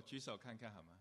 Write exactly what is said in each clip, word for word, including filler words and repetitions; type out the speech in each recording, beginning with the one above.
举手看看好吗？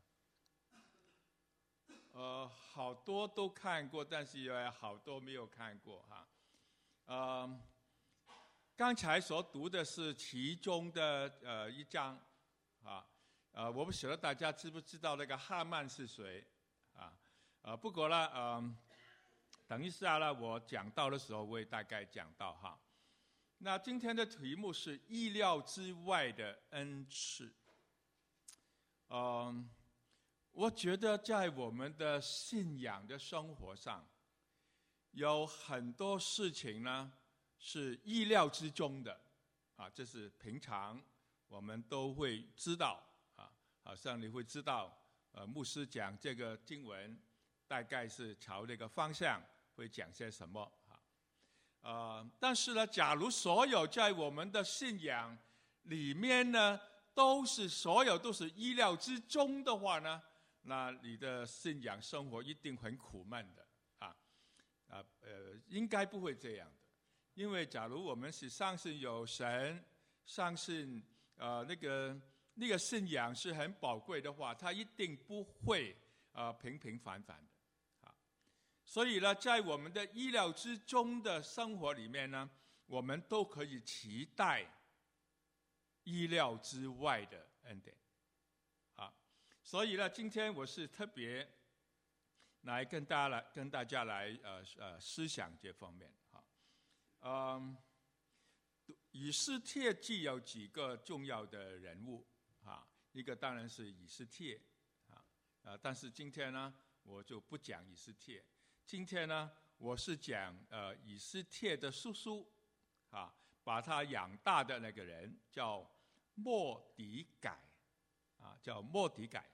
呃，好多都看过，但是有好多没有看过哈。呃，刚才所读的是其中的呃一章啊。呃，我不晓得大家知不知道那个哈曼是谁啊？呃，不过呢，呃，等一下呢，我讲到的时候我会大概讲到哈。那今天的题目是意料之外的恩赐。嗯、呃，我觉得在我们的信仰的生活上，有很多事情呢是意料之中的啊，这是平常我们都会知道啊，好像你会知道，呃，牧师讲这个经文大概是朝这个方向会讲些什么啊。呃，但是呢，假如所有在我们的信仰里面呢，都是所有都是意料之中的话呢，那你的信仰生活一定很苦闷的啊，啊呃，应该不会这样的，因为假如我们是相信有神，相信呃那个那个信仰是很宝贵的话，它一定不会呃平平凡凡的。所以呢，在我们的意料之中的生活里面呢，我们都可以期待意料之外的恩典，啊，所以呢，今天我是特别来跟大家来跟大家来呃呃思想这方面哈，嗯，以斯帖记有几个重要的人物啊，一个当然是以斯帖啊，呃，但是今天呢，我就不讲以斯帖。今天呢，我是讲呃以斯帖的叔叔，啊，把他养大的那个人叫末底改，啊，叫末底改。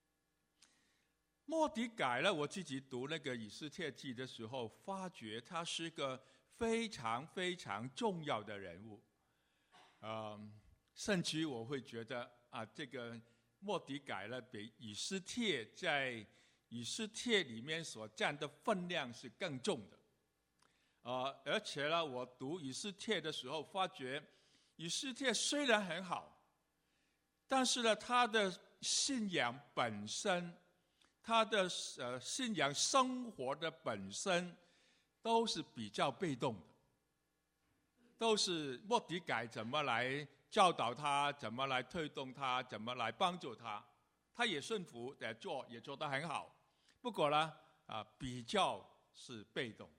末底改呢，我自己读那个以斯帖记的时候，发觉他是个非常非常重要的人物，呃，甚至我会觉得啊，这个末底改呢，比以斯帖在以斯帖里面所占的分量是更重的，呃，而且呢，我读以斯帖的时候，发觉以斯帖虽然很好，但是呢，他的信仰本身，他的呃信仰生活的本身，都是比较被动的，都是末底改怎么来教导他，怎么来推动他，怎么来帮助他，他也顺服的做，也做得很好。不过呢，啊，比较是被动。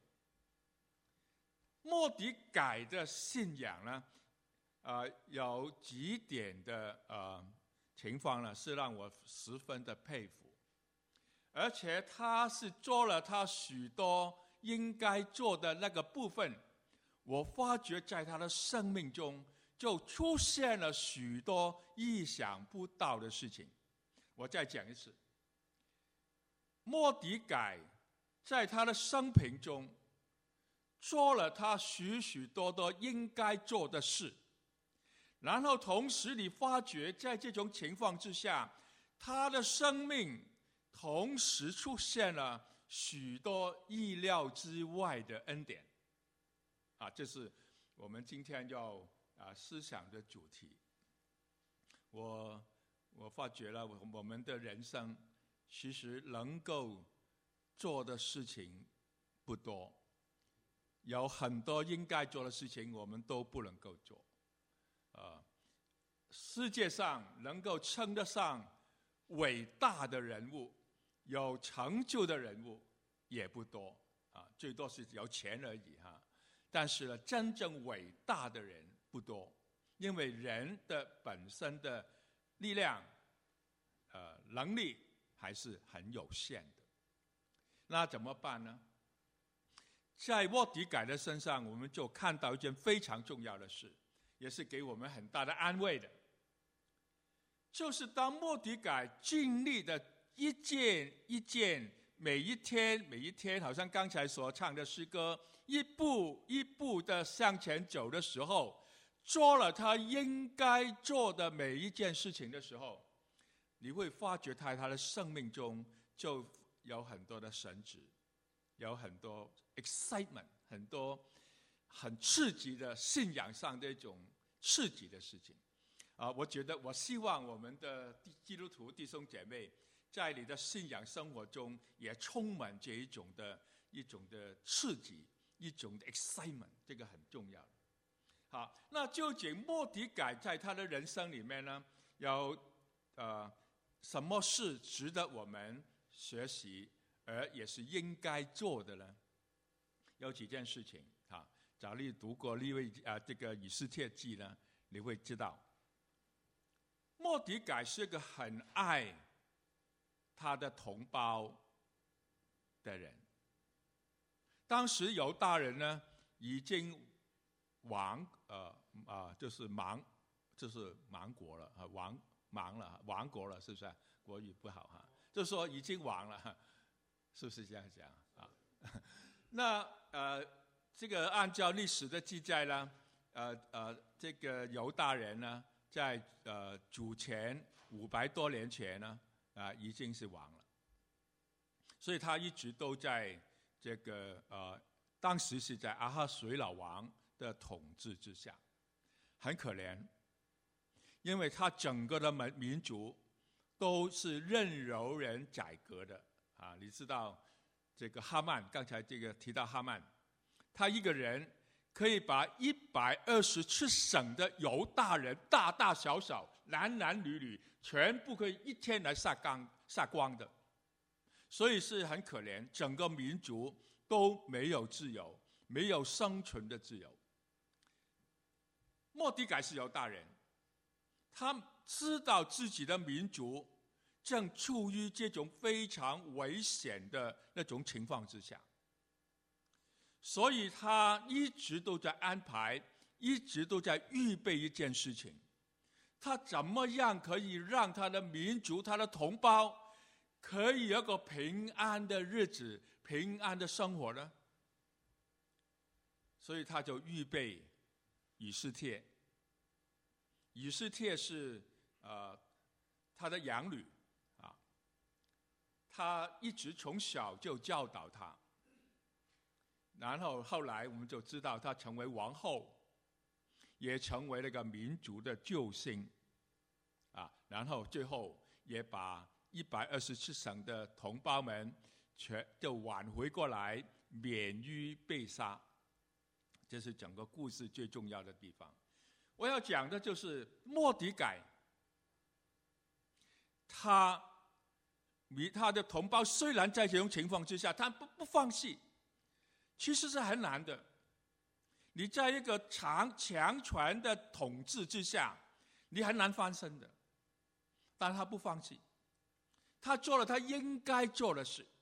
末底改的信仰呢，呃，有几点的呃情况呢，是让我十分的佩服，而且他是做了他许多应该做的那个部分，我发觉在他的生命中就出现了许多意想不到的事情。我再讲一次。末底改在他的生平中做了他许许多多应该做的事，然后同时你发觉在这种情况之下，他的生命同时出现了许多意料之外的恩典，啊，这是我们今天要啊思想的主题。我我发觉了，我们的人生其实能够做的事情不多，有很多应该做的事情我们都不能够做。呃，世界上能够称得上伟大的人物、有成就的人物也不多啊，最多是有钱而已哈。但是呢，真正伟大的人不多，因为人的本身的力量、呃能力还是很有限的。那怎么办呢？在末底改的身上，我们就看到一件非常重要的事，也是给我们很大的安慰的，就是当末底改经历的一件一件，每一天每一天，好像刚才所唱的诗歌，一步一步的向前走的时候，做了他应该做的每一件事情的时候，你会发觉他他的生命中就有很多的神旨，有很多 excitement， 很多很刺激的信仰上的一种刺激的事情。 啊，我觉得我希望我们的基督徒弟兄姐妹，在你的信仰生活中也充满这一种的一种的刺激，一种的 excitement， 这个很重要。好，那究竟末底改在他的人生里面呢，有呃什么事值得我们学习，而也是应该做的呢？有几件事情啊，假如你读过利未啊这个以斯帖记呢，你会知道，末底改是个很爱他的同胞的人。当时犹大人呢已经亡呃啊就是亡就是亡国了啊亡亡了亡国了，是不是？国语不好哈，就是说已经亡了，是不是这样讲啊？那呃这个按照历史的记载呢，呃呃这个犹大人呢，在呃主前五百多年前呢啊、呃、已经是亡了，所以他一直都在这个呃当时是在阿哈随老王的统治之下，很可怜，因为他整个的民族都是任由人宰割的啊！你知道这个哈曼，刚才这个提到哈曼，他一个人可以把一百二十七省的犹大人，大大小小、男男女女，全部可以一天来杀光杀光的，所以是很可怜，整个民族都没有自由，没有生存的自由。末底改是犹大人，他知道自己的民族正处于这种非常危险的那种情况之下，所以他一直都在安排，一直都在预备一件事情，他怎么样可以让他的民族、他的同胞可以有个平安的日子、平安的生活呢？所以他就预备以斯帖。以斯帖是呃他的养女啊，他一直从小就教导他，然后后来我们就知道他成为王后，也成为那个民族的救星啊，然后最后也把一百二十七省的同胞们全都挽回过来，免于被杀。这是整个故事最重要的地方。我要讲的就是末底改，他他的同胞虽然在这种情况之下，他不不放弃，其实是很难的。你在一个强强权的统治之下，你很难翻身的。但他不放弃，他做了他应该做的事，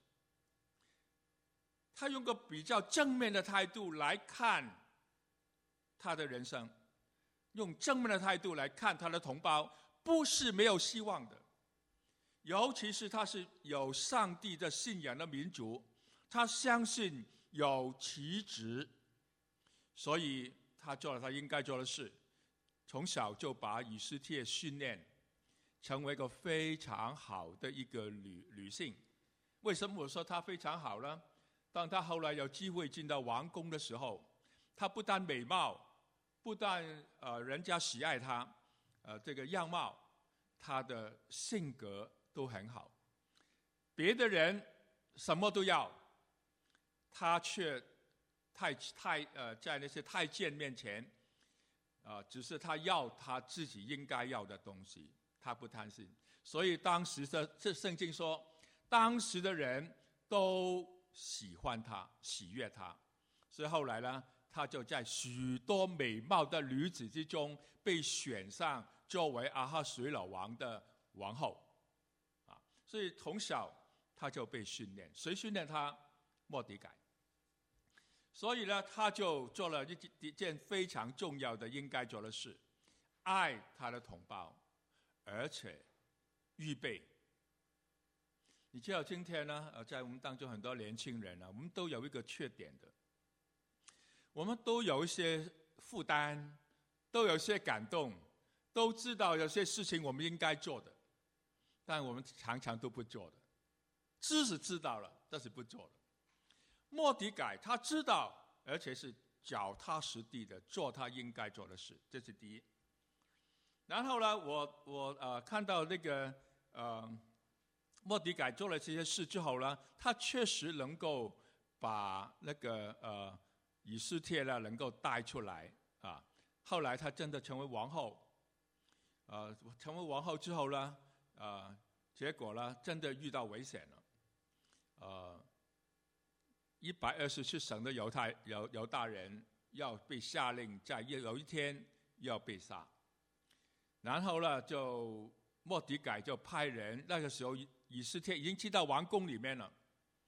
他用个比较正面的态度来看他的人生，用正面的态度来看他的同胞，不是没有希望的。尤其是他是有上帝的信仰的民族，他相信有奇职，所以他做了他应该做的事，从小就把以斯帖训练成为一个非常好的一个女女性。为什么我说她非常好呢？当她后来有机会进到王宫的时候，她不但美貌，不但呃人家喜爱她，呃这个样貌，她的性格都很好。别的人什么都要，她却太太呃在那些太监面前，啊、呃，只是她要她自己应该要的东西，她不贪心。所以当时的这圣经说，当时的人都喜欢她，喜悦她。所以后来呢，她就在许多美貌的女子之中被选上作为阿哈随老王的王后，啊，所以从小她就被训练。谁训练她？末底改。所以呢，他就做了一件非常重要的应该做的事，爱他的同胞，而且预备。你知道今天呢，呃，在我们当中很多年轻人呢，我们都有一个缺点的，我们都有一些负担，都有一些感动，都知道有些事情我们应该做的，但我们常常都不做的。知是知道了，但是不做的。末底改他知道，而且是脚踏实地的做他应该做的事，这是第一。 然后呢，我我呃看到那个呃末底改做了这些事之后呢，他确实能够把那个呃以斯帖呢能够带出来啊。后来他真的成为王后，呃，成为王后之后呢，呃，结果呢真的遇到危险了，呃，一百二十七省的犹太犹犹大人要被下令在有一天要被杀，然后呢，就末底改就派人，那个时候以斯帖已经进到王宫里面了。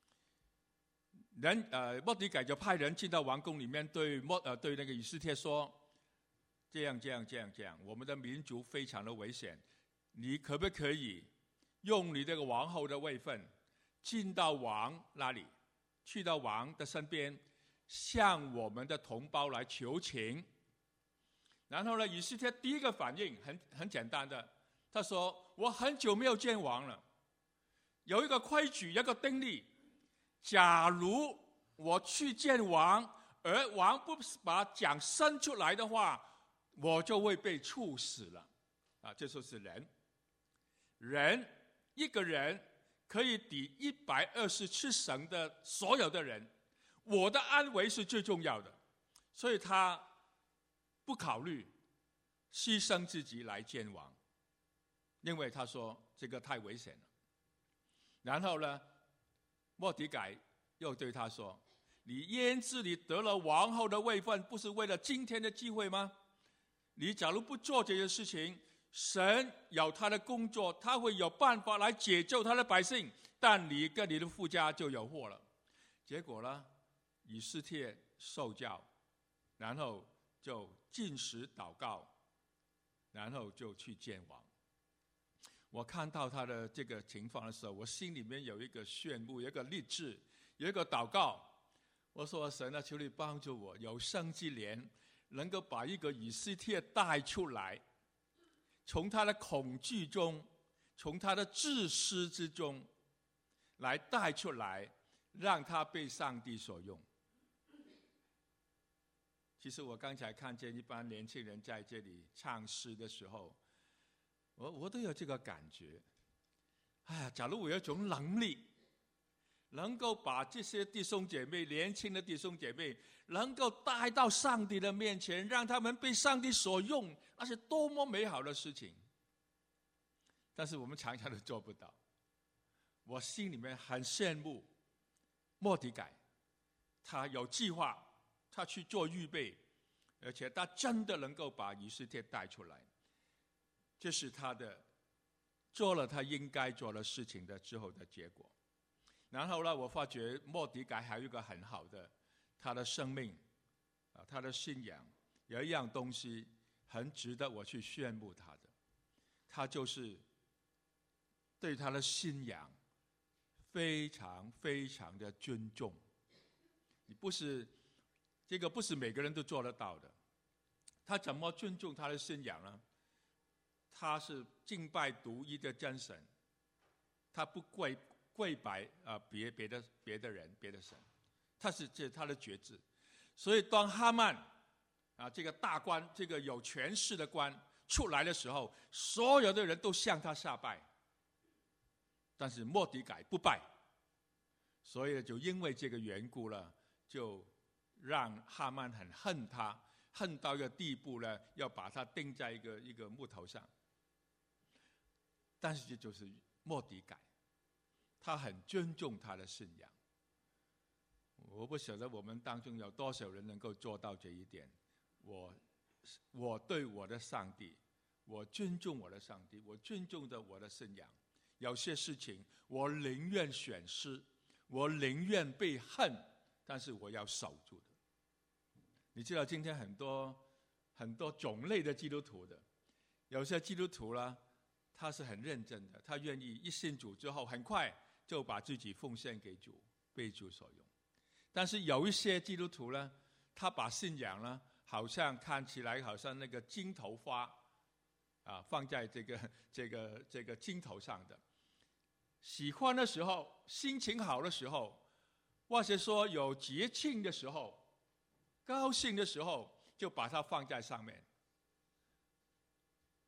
人呃，末底改就派人进到王宫里面，对末呃对那个以斯帖说：“这样这样这样这样，我们的民族非常的危险，你可不可以用你这个王后的位分，进到王那里，去到王的身边，向我们的同胞来求情？”然后呢，以斯帖第一个反应很很简单的，他说：“我很久没有见王了，有一个规矩，有一个定律。假如我去见王，而王不把奖生出来的话，我就会被处死了。”啊，这就是人，人一个人可以抵一百二十七省的所有的人，我的安危是最重要的，所以他不考虑牺牲自己来见王，因为他说这个太危险了。然后呢，末底改又对他说：“你焉知你得了王后的位分，不是为了今天的机会吗？你假如不做这些事情，神有他的工作，他会有办法来解救他的百姓，但你跟你的父家就有祸了。”结果呢，以斯帖受教，然后就禁食祷告，然后就去见王。我看到他的这个情况的时候，我心里面有一个炫目，有一个励志，有一个祷告。我说：“神啊，求你帮助我，有生之年能够把一个以斯帖带出来，从他的恐惧中，从他的自私之中来带出来，让他被上帝所用。”其实我刚才看见一般年轻人在这里唱诗的时候，我我都有这个感觉。哎呀，假如我有一种能力，能够把这些弟兄姐妹，年轻的弟兄姐妹，能够带到上帝的面前，让他们被上帝所用，那是多么美好的事情。但是我们常常都做不到。我心里面很羡慕末底改，他有计划，他去做预备，而且他真的能够把以斯帖带出来。这是他的做了他应该做的事情的之后的结果。然后呢，我发觉末底改还有一个很好的，他的生命啊，他的信仰有一样东西很值得我去羡慕他的，他就是对他的信仰非常非常的尊重。你不是这个不是每个人都做得到的。他怎么尊重他的信仰呢？他是敬拜独一的真神，他不跪跪拜啊别别的别的人别的神，他是这他的觉知。所以当哈曼啊这个大官，这个有权势的官出来的时候，所有的人都向他下拜，但是末底改不拜，所以就因为这个缘故了，就让哈曼很恨他，恨到一个地步呢，要把他钉在一个一个木头上。但是这就是末底改，他很尊重他的信仰。我不晓得我们当中有多少人能够做到这一点。我我对我的上帝，我尊重我的上帝，我尊重着我的信仰。有些事情我宁愿选失，我宁愿被恨，但是我要守住的。你知道今天很多很多种类的基督徒的，有些基督徒呢，他是很认真的，他愿意一信主之后，很快就把自己奉献给主，被主所用。但是有一些基督徒呢，他把信仰呢，好像看起来好像那个金头花啊，放在这个这个这个金头上的。喜欢的时候，心情好的时候，或者说有节庆的时候，高兴的时候，就把它放在上面。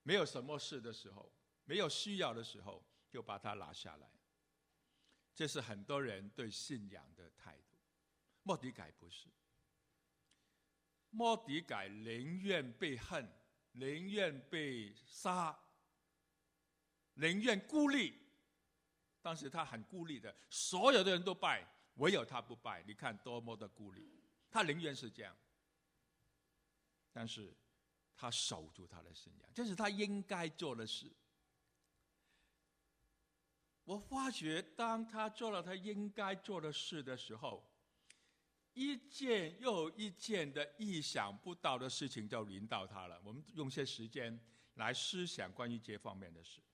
没有什么事的时候，没有需要的时候，就把它拿下来。这是很多人对信仰的态度。末底改不是，末底改宁愿被恨，宁愿被杀，宁愿孤立。当时他很孤立的，所有的人都拜，唯有他不拜。你看多么的孤立，他宁愿是这样，但是他守住他的信仰，这是他应该做的事。我发觉当他做了他应该做的事的时候，一件又一件的意想不到的事情就临到他了。我们用些时间来思想关于这方面的事。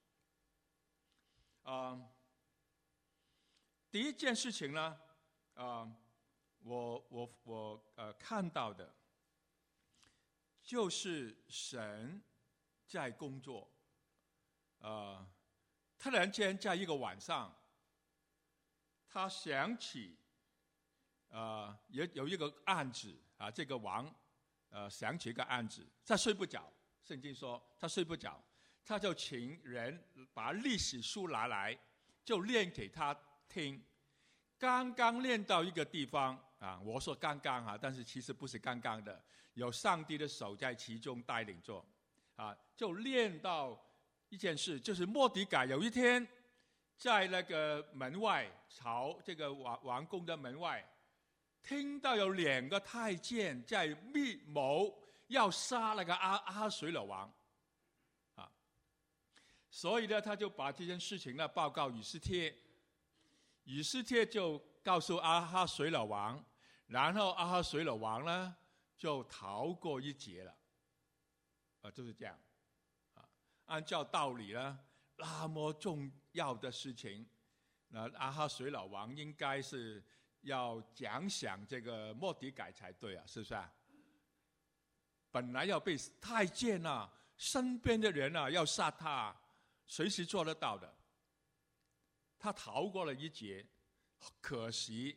呃、第一件事情呢，呃、我我我呃看到的就是神在工作。呃突然间在一个晚上，他想起呃有有一个案子啊，这个王呃想起一个案子，他睡不着。圣经说他睡不着，他就请人把历史书拿来，就念给他听。刚刚念到一个地方啊，我说刚刚啊，但是其实不是刚刚的，有上帝的手在其中带领着啊，就念到一件事，就是末底改有一天在那个门外，朝这个王王宫的门外，听到有两个太监在密谋要杀那个阿阿哈随鲁王啊，所以呢，他就把这件事情呢报告以斯帖，以斯帖就告诉阿哈随鲁王，然后阿哈随鲁王呢就逃过一劫了，啊，就是这样。按照道理呢，那么重要的事情，那阿哈随鲁王应该是要奖赏这个末底改才对啊，是不是啊？本来要被太监啊，身边的人啊要杀他，随时做得到的。他逃过了一劫，可惜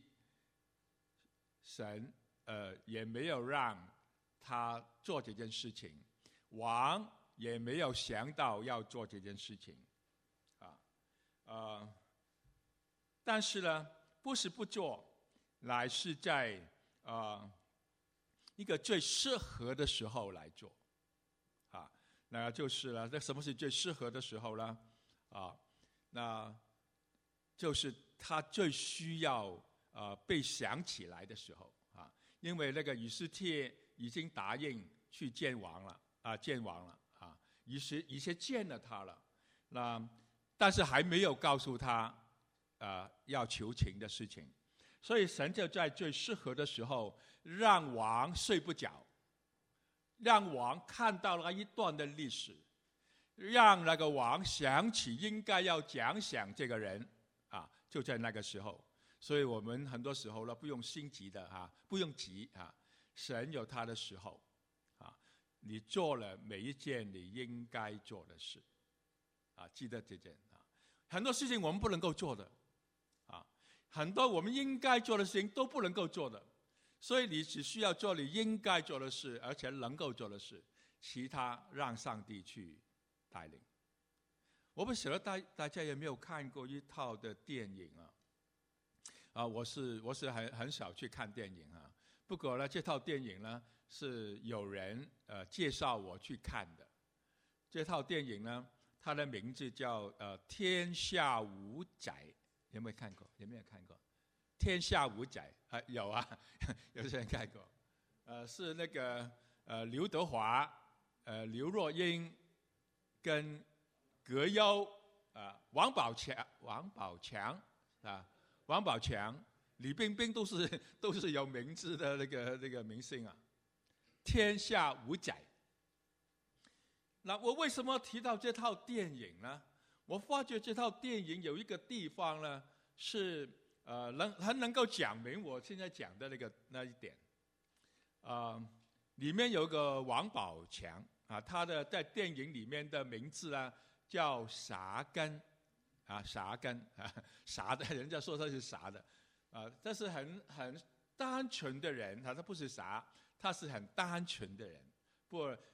神呃也没有让他做这件事情，王也没有想到要做这件事情，啊，呃，但是呢，不是不做，乃是在啊、呃、一个最适合的时候来做，啊，那就是呢，那什么是最适合的时候呢？啊，那就是他最需要呃被想起来的时候啊，因为那个以斯帖已经答应去见王了啊，见王了。以些以些见了他了，那但是还没有告诉他，呃，要求情的事情，所以神就在最适合的时候，让王睡不着，让王看到了一段的历史，让那个王想起应该要奖赏这个人，啊，就在那个时候。所以我们很多时候呢，不用心急的啊，不用急啊，神有他的时候。你做了每一件你应该做的事，啊，记得这件啊。很多事情我们不能够做的，啊，很多我们应该做的事情都不能够做的，所以你只需要做你应该做的事，而且能够做的事，其他让上帝去带领。我不晓得大大家有没有看过一套的电影啊？啊，我是我是很很少去看电影啊。不过呢，这套电影呢，是有人呃介绍我去看的。这套电影呢，它的名字叫呃《天下无载》，有没有看过？有没有看过？《天下无载》啊，有啊，有些人看过。呃，是那个呃刘德华、呃刘若英跟葛优啊、王宝强、王宝强啊、王宝强。李冰冰都是都是有名字的那个那个明星啊，天下无载。那我为什么提到这套电影呢？我发觉这套电影有一个地方呢，是呃能很能够讲明我现在讲的那个那一点。啊、呃，里面有个王宝强啊，他的在电影里面的名字呢叫傻根啊，傻根啊，傻的，人家说他是傻的。啊，这是很很单纯的人，他他不是傻，他是很单纯的人。不，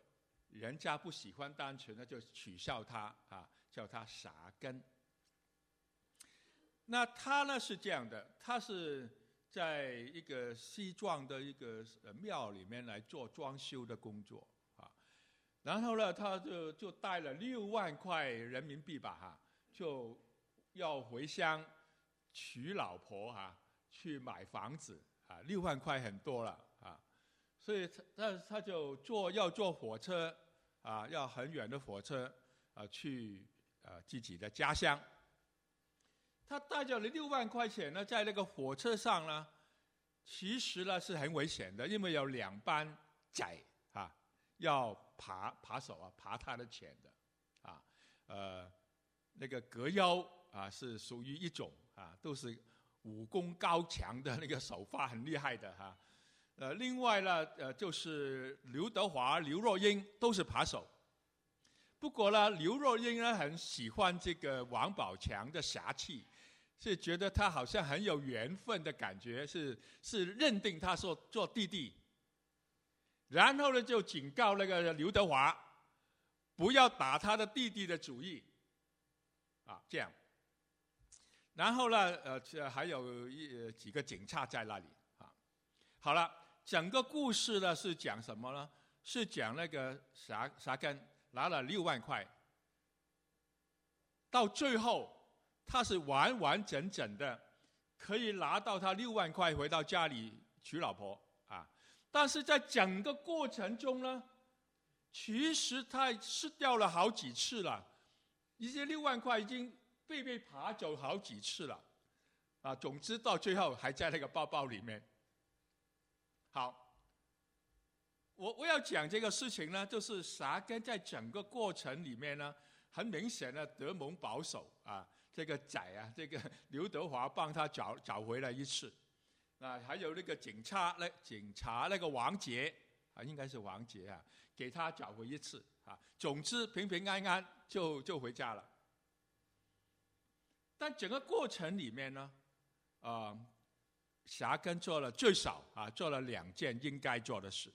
人家不喜欢单纯呢，就取笑他啊，叫他傻根。那他呢是这样的，他是在一个西藏的一个庙里面来做装修的工作啊，然后呢，他就就带了六万块人民币吧哈，就要回乡娶老婆哈，去买房子啊，六万块很多了啊，所以他他他就坐要坐火车啊，要很远的火车啊去啊自己的家乡。他带着了六万块钱呢，在那个火车上呢，其实呢是很危险的，因为有两班仔啊要扒扒手啊扒他的钱的啊，呃，那个格妖啊是属于一种啊，都是武功高强的那个手法很厉害的哈、啊。呃，另外呢，呃，就是刘德华、刘若英都是扒手。不过呢，刘若英呢很喜欢这个王宝强的侠气。是觉得他好像很有缘分的感觉，是是认定他做做弟弟，然后呢就警告那个刘德华，不要打他的弟弟的主意，啊这样，然后呢呃还有一几个警察在那里啊，好了，整个故事呢是讲什么呢？是讲那个傻傻根拿了六万块，到最后。他是完完整整的可以拿到他六万块回到家里娶老婆啊，但是在整个过程中呢，其实他失掉了好几次了，一些六万块已经被被扒走好几次了啊，总之到最后还在那个包包里面。好，我我要讲这个事情呢，就是傻根在整个过程里面呢，很明显的德蒙保守啊。这个仔啊，这个刘德华帮他找找回来一次，啊，还有那个警察，那警察那个王杰啊，应该是王杰啊，给他找回一次啊。总之平平安安就就回家了。但整个过程里面呢，啊、呃，傻根做了最少啊，做了两件应该做的事。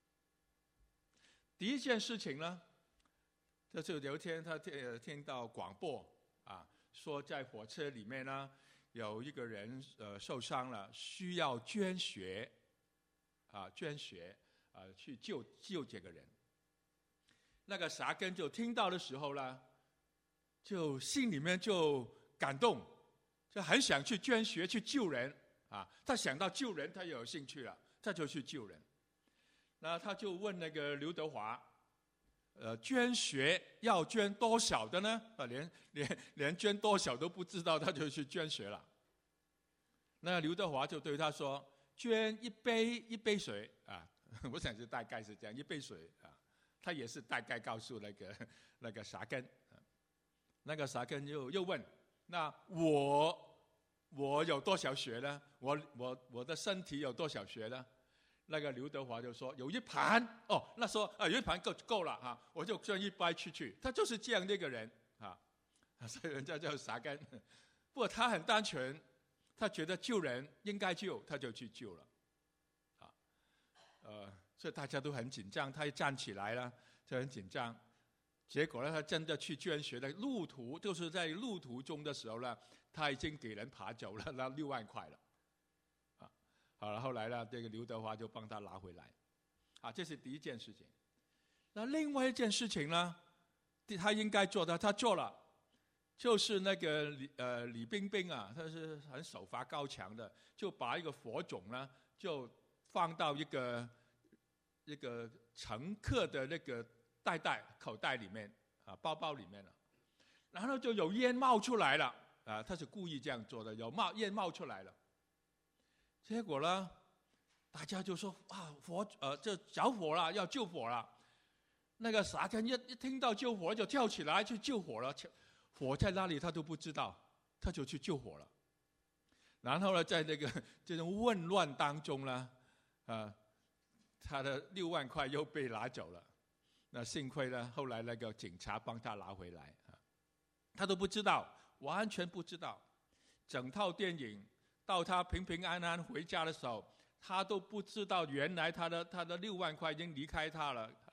第一件事情呢，就是有一天他听听到广播啊。说在火车里面呢，有一个人呃受伤了，需要捐血，啊捐血啊去救救这个人。那个傻根就听到的时候呢，就心里面就感动，就很想去捐血去救人啊。他想到救人，他有兴趣了，他就去救人。那他就问那个刘德华。呃，捐血要捐多少的呢？啊，连连连捐多少都不知道，他就去捐血了。那刘德华就对他说：“捐一杯一杯水啊！”我想是大概是这样，一杯水啊。他也是大概告诉那个那个傻根，那个傻根又又问：“那我我有多少血呢？我我我的身体有多少血呢？”那个刘德华就说有一盘哦，那说啊有一盘够够了啊，我就捐一杯出去。他就是这样的一个人啊，所以人家叫傻根。不过他很单纯，他觉得救人应该救，他就去救了，啊，呃，所以大家都很紧张。他一站起来了，就很紧张。结果呢，他真的去捐血的路途，就是在路途中的时候呢，他已经给人扒走了那六万块了。好了，后来呢，这个刘德华就帮他拿回来，啊，这是第一件事情。那另外一件事情呢，他应该做的，他做了，就是那个李呃李冰冰啊，他是很手法高强的，就把一个火种呢，就放到一个一个乘客的那个袋袋口袋里面啊，包包里面了，然后就有烟冒出来了啊，他是故意这样做的，有冒烟冒出来了。结果呢，大家就说啊，火呃，这着火了，要救火了。那个傻根一一听到救火就跳起来去救火了，火在哪里他都不知道，他就去救火了。然后呢，在那个这种混乱当中呢，啊，他的六万块又被拿走了。那幸亏呢，后来那个警察帮他拿回来啊，他都不知道，完全不知道，整套电影。到他平平安安回家的时候，他都不知道原来他的他的六万块已经离开他了啊，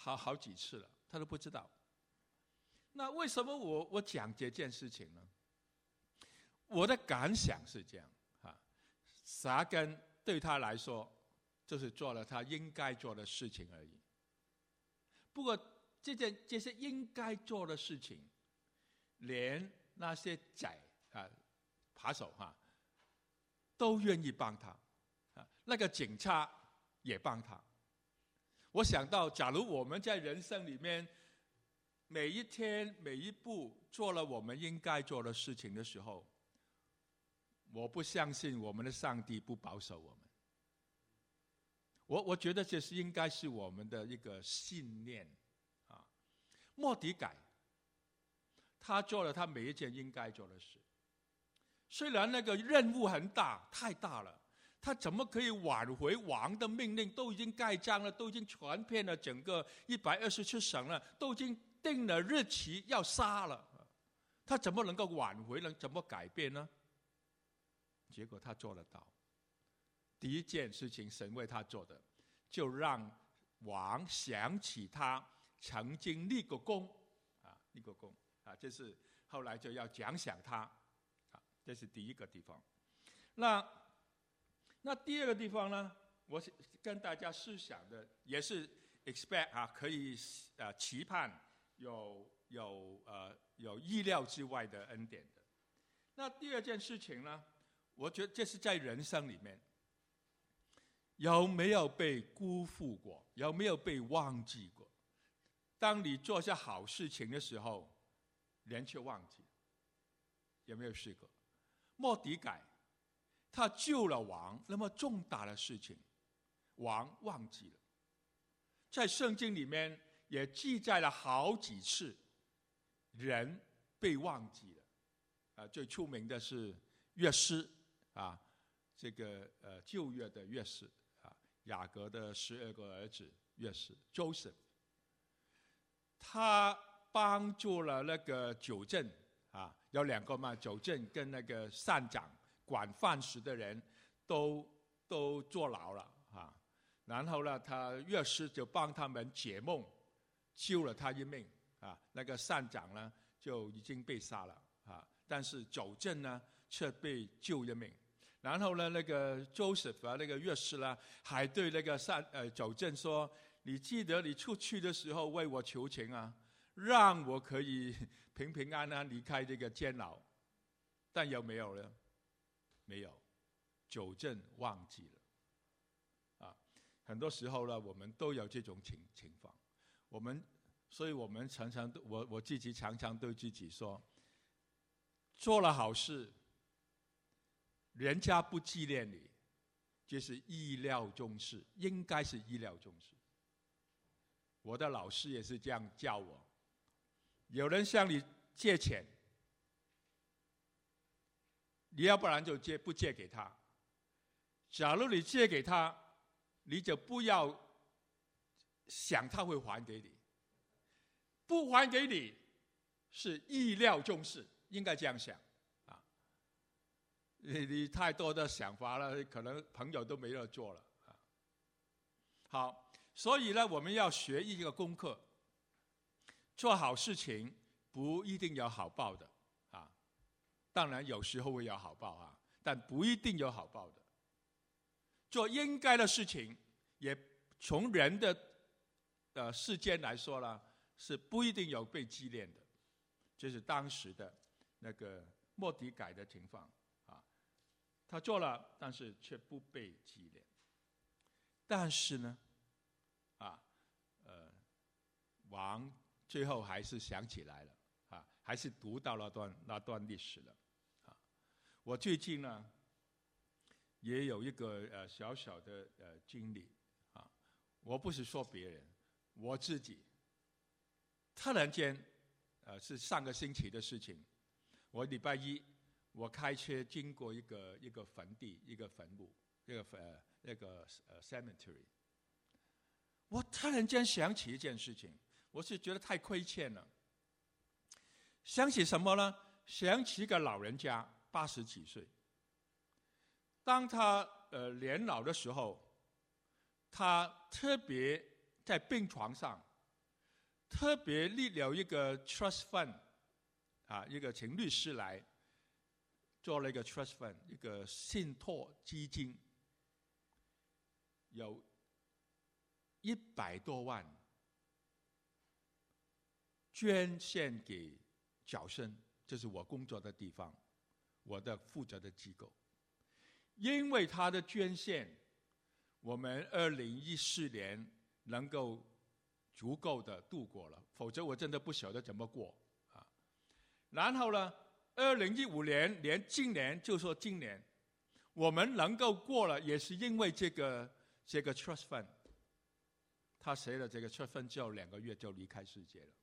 好好几次了，他都不知道。那为什么我我讲这件事情呢？我的感想是这样啊，撒根对他来说就是做了他应该做的事情而已。不过这件这些应该做的事情，连那些仔啊扒手哈、啊、都愿意帮他啊，那个警察也帮他。我想到，假如我们在人生里面每一天每一步做了我们应该做的事情的时候，我不相信我们的上帝不保守我们。我我觉得这是应该是我们的一个信念啊。末底改，他做了他每一件应该做的事，虽然那个任务很大，太大了，他怎么可以挽回王的命令？都已经盖章了，都已经传遍了整个一百二十七省了，都已经定了日期要杀了，他怎么能够挽回呢？怎么改变呢？结果他做得到。第一件事情，神为他做的，就让王想起他曾经立过功啊，立过功啊，这是后来就要奖赏他啊，这是第一个地方。那那第二个地方呢，我跟大家思想的也是 expect 啊，可以呃期盼有有呃有意料之外的恩典的。那第二件事情呢，我觉得这是在人生里面有没有被辜负过，有没有被忘记过？当你做下好事情的时候，人却忘记，有没有试过？末底改他救了王，那么重大的事情，王忘记了。在圣经里面也记载了好几次，人被忘记了。啊，最出名的是约瑟啊，这个呃旧约的约瑟啊，雅各的十二个儿子约瑟 Joseph， 他帮助了那个酒政啊，有两个嘛，酒政跟那个善长管饭食的人都都坐牢了啊。然后呢，他约瑟就帮他们解梦，救了他一命啊。那个善长呢就已经被杀了啊，但是酒政呢却被救一命。然后呢，那个 Joseph 啊，那个约瑟呢，还对那个善呃酒政说：“你记得你出去的时候为我求情啊，让我可以平平安安离开这个监牢。”但有没有呢？没有，酒政忘记了。啊，很多时候呢，我们都有这种情情况。我们，所以我们常常都，我我自己常常对自己说，做了好事，人家不纪念你，就是意料中事，应该是意料中事。我的老师也是这样教我，有人向你借钱，你要不然就借不借给他。假如你借给他，你就不要想他会还给你，不还给你是意料中事，应该这样想啊。你你太多的想法了，可能朋友都没得做了啊。好，所以呢，我们要学一个功课，做好事情不一定有好报的啊。当然有时候会有好报啊，但不一定有好报的。做应该的事情，也从人的呃世间来说呢，是不一定有被纪念的。这是当时的那个末底改的情况啊，他做了，但是却不被纪念。但是呢，啊，呃，王最后还是想起来了啊，还是读到了段那段历史了啊。我最近呢，也有一个呃小小的呃经历啊，我不是说别人，我自己。突然间，呃，是上个星期的事情。我礼拜一，我开车经过一个一个坟地，一个坟墓，一个呃那个呃 cemetery。我突然间想起一件事情，我是觉得太亏欠了。想起什么呢？想起一个老人家，八十几岁。当他呃年老的时候，他特别在病床上特别立了一个 trust fund， 啊，一个请律师来做了一个 trust fund， 一个信托基金，有一百多万捐献给角生，这是我工作的地方，我的负责的机构。因为他的捐献，我们二零一四年能够足够的度过了，否则我真的不晓得怎么过啊。然后呢，二零一五年连今年就说今年我们能够过了，也是因为这个这个 trust fund， 他写了这个 trust fund 之后两个月就离开世界了。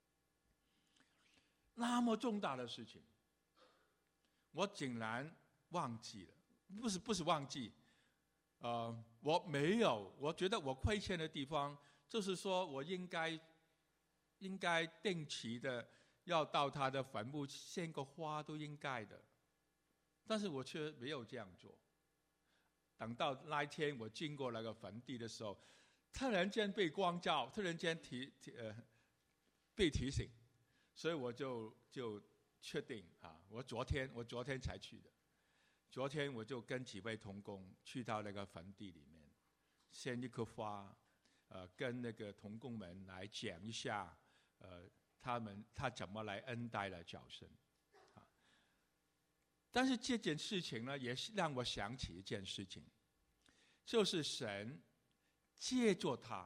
那么重大的事情，我竟然忘记了，不是不是忘记，呃，我没有，我觉得我亏欠的地方，就是说我应该应该定期的要到他的坟墓献个花，都应该的，但是我却没有这样做。等到那一天我经过那个坟地的时候，突然间被光照，突然间提提呃被提醒，所以我就就确定啊，我昨天我昨天才去的，昨天我就跟几位同工去到那个坟地里面，献一棵花，呃，跟那个同工们来讲一下，呃，他们他怎么来恩待了角生，啊，但是这件事情呢，也是让我想起一件事情，就是神借着他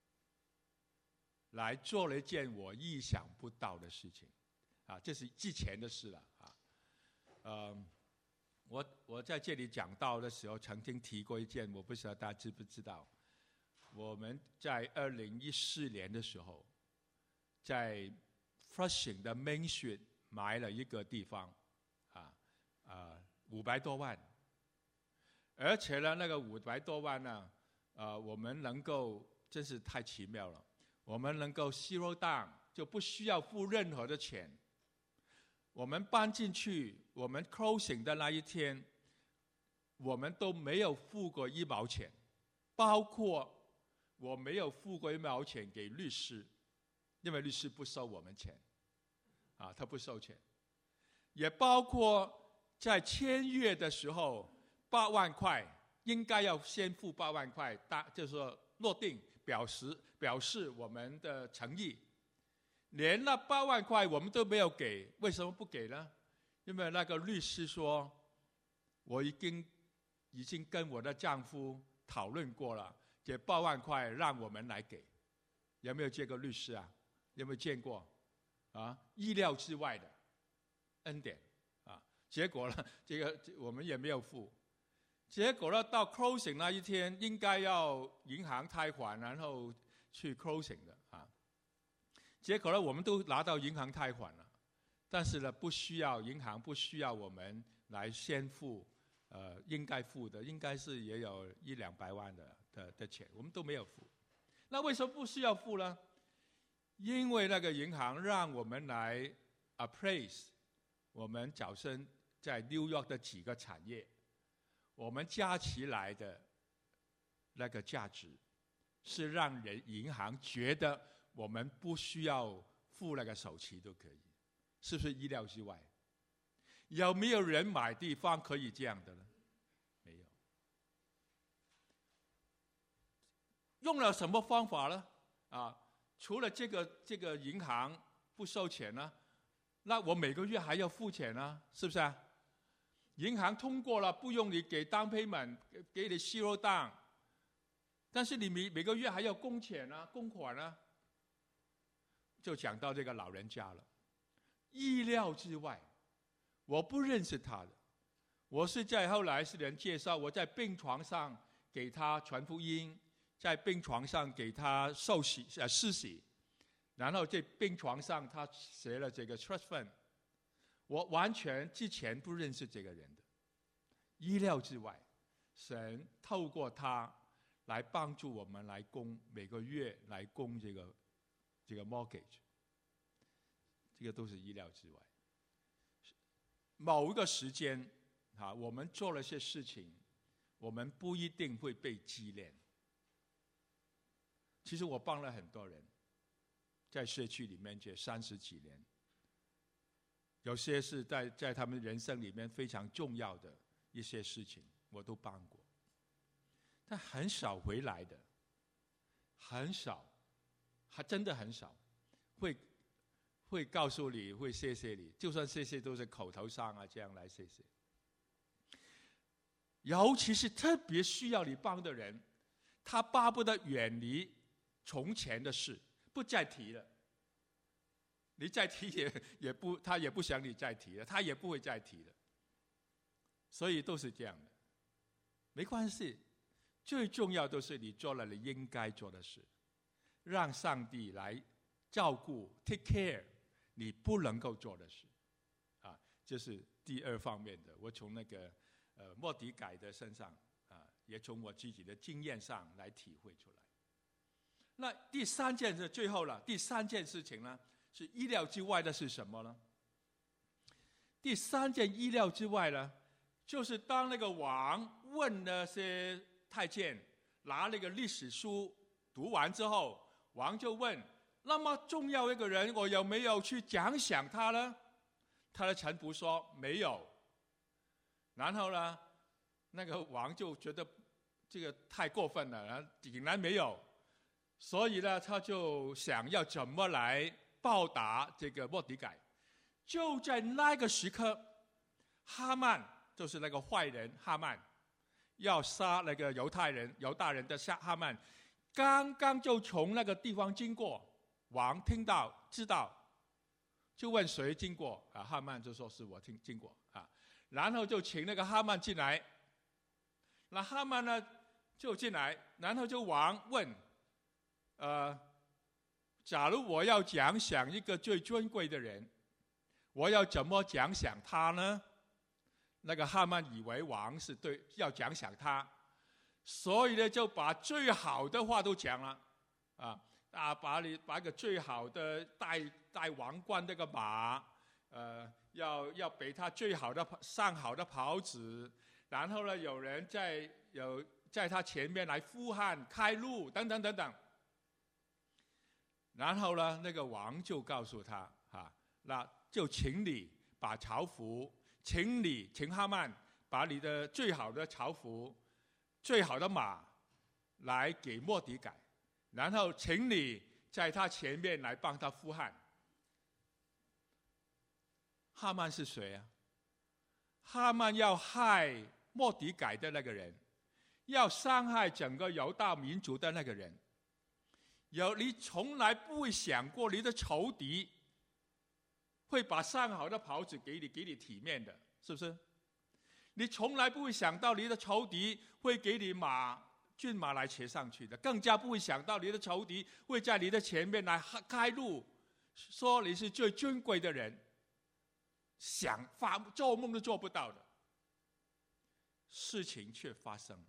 来做了一件我意想不到的事情，啊，这是之前的事了啊，呃，我我在这里讲道的时候曾经提过一件，我不知道大家知不知道，我们在二零一四年的时候，在 Flushing 的 Main Street 买了一个地方，啊啊五百多万，而且呢，那个五百多万呢，呃，我们能够真是太奇妙了。我们能够 zero down， 就不需要付任何的钱。我们搬进去，我们 closing 的那一天，我们都没有付过一毛钱，包括我没有付过一毛钱给律师，因为律师不收我们钱，啊，他不收钱。也包括在签约的时候，八万块应该要先付八万块，大就是说落定。表示表示我们的诚意，连那八万块我们都没有给，为什么不给呢？因为那个律师说，我已经已经跟我的丈夫讨论过了，这八万块让我们来给。有没有这个律师啊？有没有见过？啊，意料之外的恩典啊！结果呢，这个我们也没有付。结果呢，到 closing 那一天，应该要银行贷款，然后去 closing 的啊。结果呢，我们都拿到银行贷款了，但是呢，不需要银行不需要我们来先付，呃，应该付的，应该是也有一两百万的的的钱，我们都没有付。那为什么不需要付呢？因为那个银行让我们来 appraise 我们角生在 New York 的几个产业。我们加起来的那个价值，是让人银行觉得我们不需要付那个首期都可以，是不是意料之外？有没有人买地方可以这样的呢？没有。用了什么方法呢？啊，除了这个这个银行不收钱呢，那我每个月还要付钱呢，是不是啊？银行通过了，不用你给 down payment， 给你 zero down， 但是你每每个月还要供钱啊，供款啊。就讲到这个老人家了，意料之外，我不认识他的，我是在后来是人介绍，我在病床上给他传福音，在病床上给他受洗呃施洗，然后在病床上他写了这个 trust fund。我完全之前不认识这个人的，意料之外，神透过他来帮助我们来供每个月来供这个这个 mortgage， 这个都是意料之外。某一个时间啊，我们做了些事情，我们不一定会被纪念。其实我帮了很多人， 在社区里面这三十几年，有些是在在他们人生里面非常重要的一些事情，我都帮过，但很少回来的，很少，还真的很少，会会告诉你，会谢谢你，就算谢谢都是口头上啊，这样来谢谢。尤其是特别需要你帮的人，他巴不得远离从前的事，不再提了。你再提也也不，他也不想你再提了，他也不会再提了。所以都是这样的，没关系。最重要都是你做了你应该做的事，让上帝来照顾 take care 你不能够做的事，啊，这是第二方面的。我从那个呃末底改的身上啊，也从我自己的经验上来体会出来。那第三件事，最后了，第三件事情呢，是意料之外的是什么呢？第三件意料之外呢，就是当那个王问那些太监拿那个历史书读完之后，王就问：那么重要一个人，我有没有去奖赏他呢？他的臣仆说没有。然后呢，那个王就觉得这个太过分了，然后竟然没有，所以呢，他就想要怎么来报答这个末底改。就在那个时刻，哈曼就是那个坏人哈曼，要杀那个犹太人犹大人的哈曼，刚刚就从那个地方经过，王听到知道，就问谁经过啊？哈曼就说是我听经过啊，然后就请那个哈曼进来。那哈曼呢就进来，然后就王问，呃，假如我要奖赏一个最尊贵的人，我要怎么奖赏他呢？那个哈曼以为王是对要奖赏他，所以呢就把最好的话都讲了，啊啊，把你把个最好的戴戴王冠那个马，呃，要要给他最好的上好的袍子，然后呢有人在有在他前面来呼喊开路等等等等。然后呢，那个王就告诉他，啊，那就请你把朝服，请你请哈曼把你的最好的朝服、最好的马来给末底改，然后请你在他前面来帮他呼喊。哈曼是谁啊？哈曼要害末底改的那个人，要伤害整个犹大民族的那个人。有你从来不会想过你的仇敌会把上好的袍子给你，给你体面的，是不是？你从来不会想到你的仇敌会给你马骏马来骑上去的，更加不会想到你的仇敌会在你的前面来开路，说你是最尊贵的人，想发做梦都做不到的事情却发生。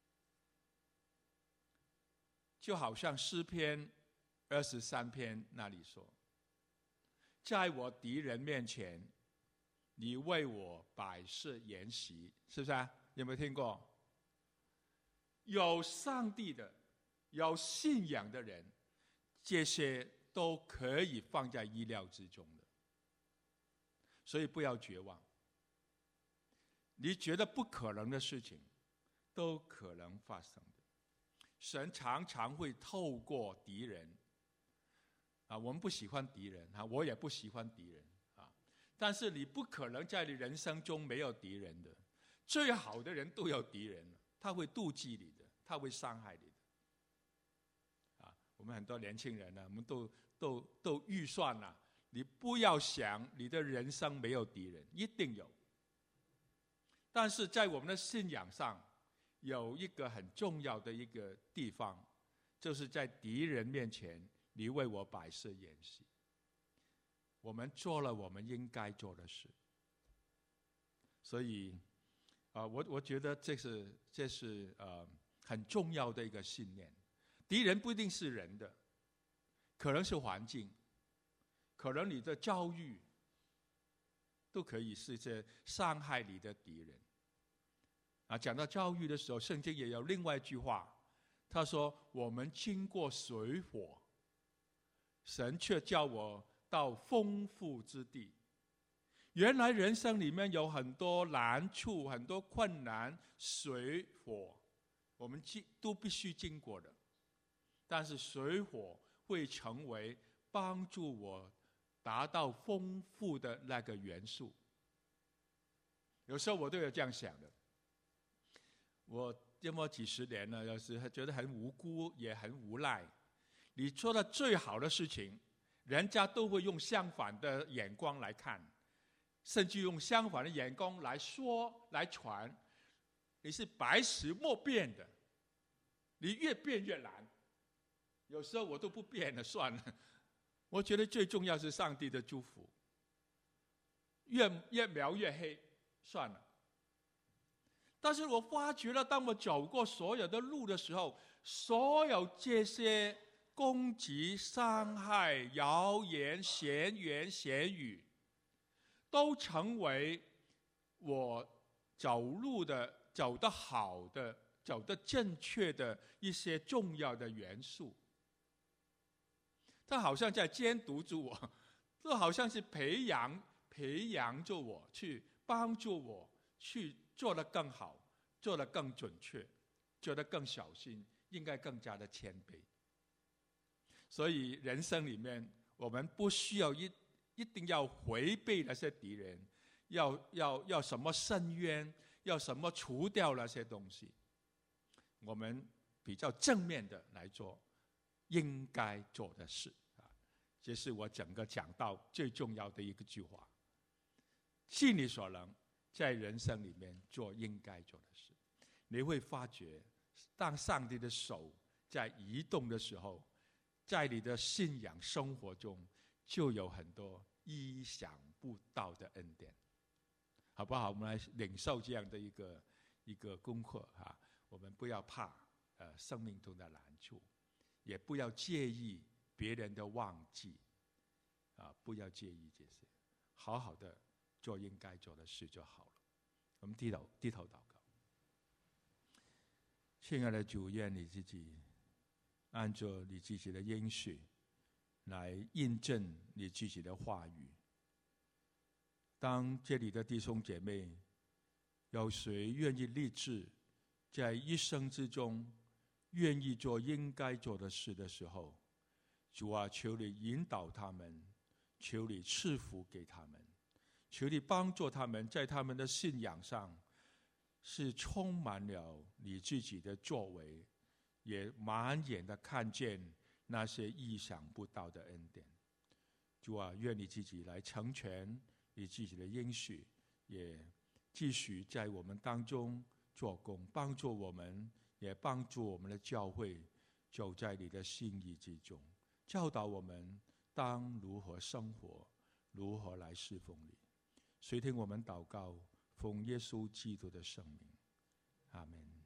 就好像诗篇二十三篇那里说，在我敌人面前，你为我摆设筵席，是不是啊？有没有听过？有上帝的，有信仰的人，这些都可以放在意料之中的。所以不要绝望，你觉得不可能的事情，都可能发生的。神常常会透过敌人，啊，我们不喜欢敌人啊，我也不喜欢敌人啊，但是你不可能在你人生中没有敌人的，最好的人都有敌人，他会妒忌你的，他会伤害你的。啊，我们很多年轻人呢，我们都都都预算了，你不要想你的人生没有敌人，一定有。但是在我们的信仰上，有一个很重要的一个地方，就是在敌人面前，你为我摆设筵席。我们做了我们应该做的事，所以，啊、呃，我我觉得这是这是呃很重要的一个信念。敌人不一定是人的，可能是环境，可能你的遭遇，都可以是这伤害你的敌人。啊，讲到教育的时候，圣经也有另外一句话，他说：“我们经过水火， 神却叫我到丰富之地。原来人生里面有很多难处，很多困难，水火我们都必须经过的，但是水火会成为帮助我达到丰富的那个元素。有时候我都有这样想的，我这么几十年了，有时觉得很无辜，也很无奈。你做的最好的事情，人家都会用相反的眼光来看，甚至用相反的眼光来说来传。你是百死莫辩的，你越辩越难。有时候我都不辩了，算了。我觉得最重要是上帝的祝福，越越描越黑，算了。但是我发觉了，当我走过所有的路的时候，所有这些攻击、伤害、谣言、闲言闲语，都成为我走路的、走得好的、走得正确的一些重要的元素。它好像在监督着我，这好像是培养、培养着我，去帮助我去做得更好，做得更准确，做得更小心，应该更加的谦卑。所以人生里面，我们不需要一一定要回避那些敌人，要要要什么伸冤，要什么除掉那些东西。我们比较正面的来做应该做的事啊，这是我整个讲道最重要的一个句话。尽你所能，在人生里面做应该做的事，你会发觉，当上帝的手在移动的时候，在你的信仰生活中就有很多意想不到的恩典，好不好？我们来领受这样的一个一个功课哈。我们不要怕呃生命中的难处，也不要介意别人的忘记啊，不要介意这些，好好的做应该做的事就好了。我们低头低头祷告。亲爱的主，愿你自己按照你自己的应许来印证你自己的话语。当这里的弟兄姐妹有谁愿意立志在一生之中愿意做应该做的事的时候，主啊，求你引导他们，求你赐福给他们，求你帮助他们在他们的信仰上是充满了你自己的作为，也满眼的看见那些意想不到的恩典。主啊，愿你自己来成全你自己的应许，也继续在我们当中做工，帮助我们，也帮助我们的教会走在你的心意之中，教导我们当如何生活，如何来侍奉你。垂听我们祷告，奉耶稣基督的圣名，阿们。